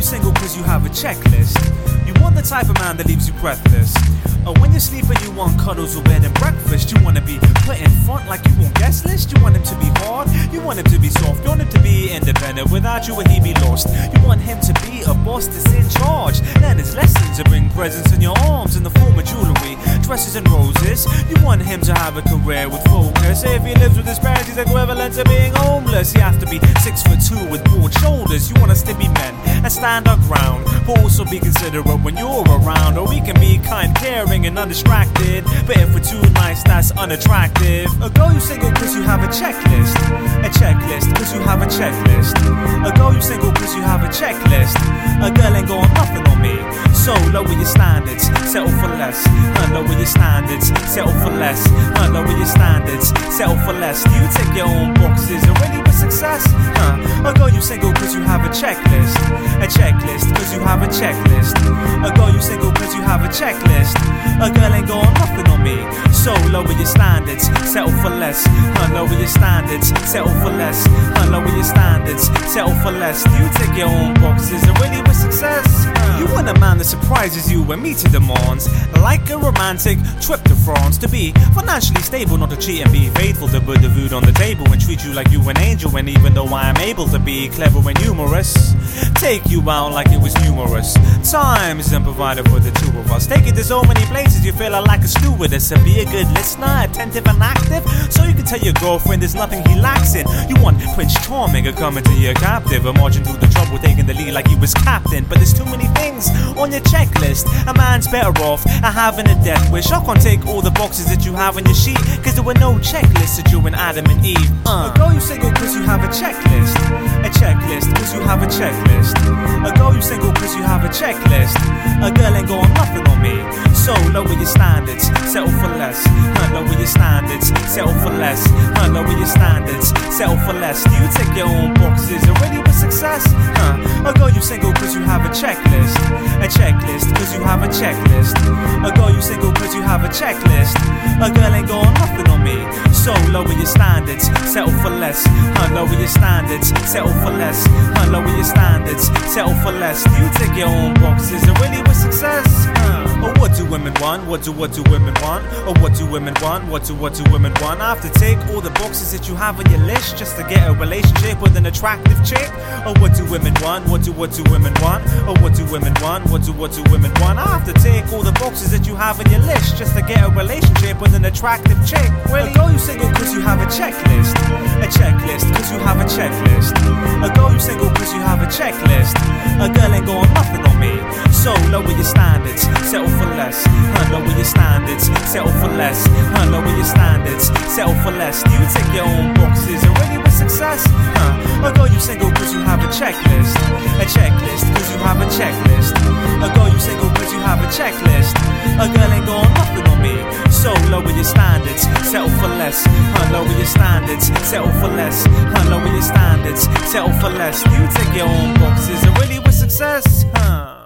you single cause you have a checklist. You want the type of man that leaves you breathless. Or when you're sleeping you want cuddles or bed and breakfast. You want to be put in front like you want guest list. You want him to be hard, you want him to be soft. You want him to be independent, without you he be lost. You want him to be a boss that's in charge. Learn his lessons and bring presents in your arms in the form of jewelry, dresses and roses. You want him to have a career with focus. If he lives with his parents he's equivalent to being homeless. You have to be 6'2" with broad shoulders. You want us to be men and stand our ground, but also be considerate when you're around. Or we can be kind, caring and undistracted, but if we're too nice that's unattractive. A girl you single cause you have a checklist. A checklist cause you have a checklist. A girl you single cause you have a checklist. A girl ain't going nothing on me, so lower your standards, settle for less. Lower your standards, settle for less. Lower your standards, settle for less. You take your own boxes and ready for success. A girl you single cause you have a checklist. A checklist cause you have a checklist. A girl you single cause you have a checklist. A girl ain't going nothing on me, so lower your standards, settle for less. Lower your standards, settle for less. Lower your standards, settle for less. You take your own boxes and ready for success. You want a man that surprises you when meeting demands, like a romantic trip to France. To be financially stable, not to cheat and be faithful, to put the food on the table and treat you like you an angel. And even though I am able to be clever and humorous, take you out like it was numerous times and provided for the two of us. Take it to so many places you feel like a stewardess. And be a good listener, attentive and active, so you can tell your girlfriend there's nothing he lacks in. You want Prince Charming to come into your captive, and marching through the trouble, taking the lead like he was captain. But there's too many things on your checklist. A man's better off having a death wish. I can't take all the boxes that you have on your sheet, cause there were no checklists that you and Adam and Eve. A girl you single cause you have a checklist. A checklist cause you have a checklist. A girl you single cause you have a checklist. A girl ain't going nothing on me, so lower your standards, settle for less. Lower your standards, settle for less. Lower your standards, settle for less. You take your own boxes and ready for success. A girl you single cause you have a checklist. A checklist cause you have a checklist. A girl you single cause you have a checklist. A girl ain't going nothing on me, so lower your standards, settle for less. Lower your standards, settle for less. Lower your standards, settle for less. You take your own boxes and ready for success. Or what do women want? What do women want? Or what do women want? What do women want? I have to take all the boxes that you have on your list just to get a relationship with an attractive chick. Or what do women want? What do women want? Or what do women want? What do women want? I have to take all the boxes that you have on your list just to get a relationship with an attractive chick. Really? A girl you single cause you have a checklist. A checklist cause you have a checklist. A girl you single cause you have a checklist. A girl ain't going nothing on me, so lower your standards, settle for less. Lower your standards, settle for less. Lower your standards, settle for less. You take your own boxes and ready for success. A girl you single cause you have a checklist. A checklist cause you have a checklist. A girl you single cause you have a checklist. A girl ain't going nothing on me, so lower your standards, settle for less. Lower your standards, settle for less. Lower your standards, settle for less. You take your own boxes and ready for success.